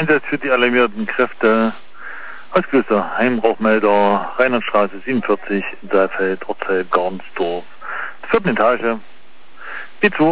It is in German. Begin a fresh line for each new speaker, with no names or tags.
Einsatz für die alarmierten Kräfte. Ausgelöster Heimrauchmelder, Rheinlandstraße 47, Saalfeld, Ortszeit, Garnsdorf, 4. Etage. B2.